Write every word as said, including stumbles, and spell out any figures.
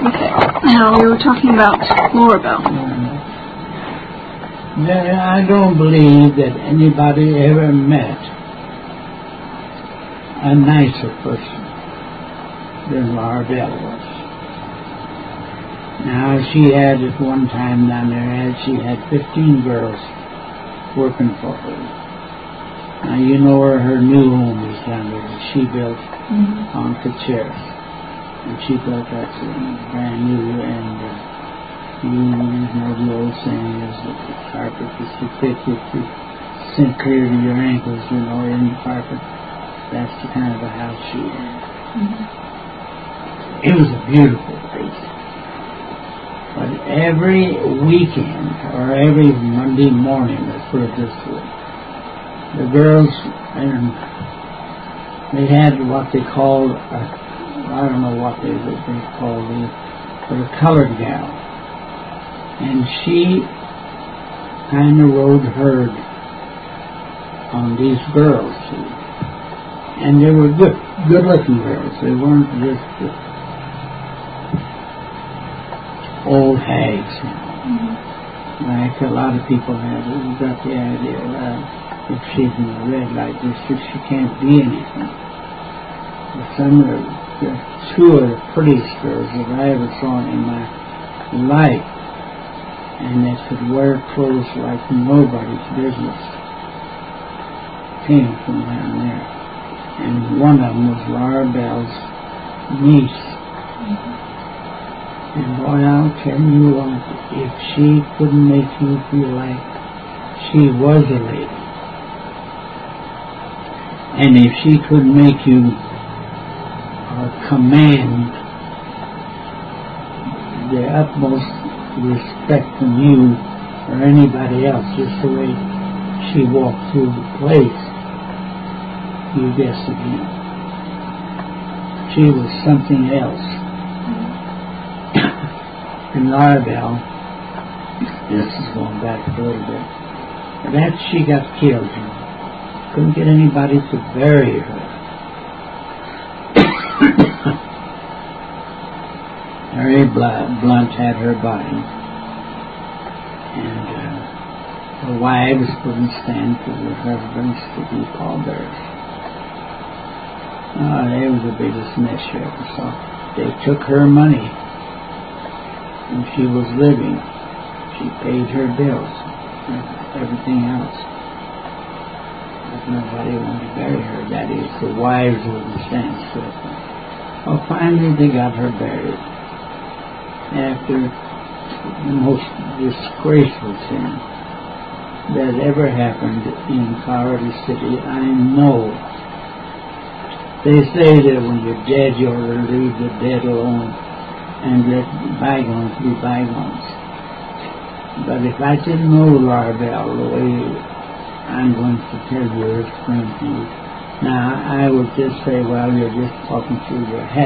Okay. Now, we were talking about Laura Bell. Uh, I don't believe that anybody ever met a nicer person than Laura Bell was. Now, she had at one time down there, she had fifteen girls working for her. Now, you know where her new home is down there that she built mm-hmm. on Kacheris. And she built that brand new, and uh, you know the old saying is that the carpet is too thick, if you sink clear to your ankles, you know, in the carpet. That's the kind of a house she had. Mm-hmm. It was a beautiful place. But every weekend, or every Monday morning, let's put it this way, the girls, and they had what they called, a, I don't know what they, what they called it, but a colored gal. And she kind of rode herd on these girls. And they were good, good-looking girls. They weren't just uh, old hags. Mm-hmm. Like a lot of people have got the idea that if she's in a red light district, she can't be anything. But some of the, the two of the prettiest girls that I ever saw in my life, and they could wear clothes like nobody's business, came from down there. And one of them was Laura Bell's niece. Mm-hmm. And boy, I'll tell you what, if she couldn't make you feel like she was a lady, and if she could make you uh, command the utmost respect from you or anybody else, just the way she walked through the place, you guessed it again. She was something else. And Laura Bell, this is going back a little bit, but after she got killed, couldn't get anybody to bury her. Mary Blunt had her body, and uh, the wives couldn't stand for their husbands to be pallbearers. Oh, they were the biggest mess you ever saw. They took her money when she was living. She paid her bills and everything else. Nobody wanted to bury her. That is, the wives wouldn't stand still. Well, finally they got her buried. After the most disgraceful thing that ever happened in Colorado City, I know. They say that when you're dead, you ought to leave the dead alone and let bygones be bygones. But if I didn't know Laura Bell the way I'm going to tell you, explain to you. Now, I would just say, well, you're just talking through your head.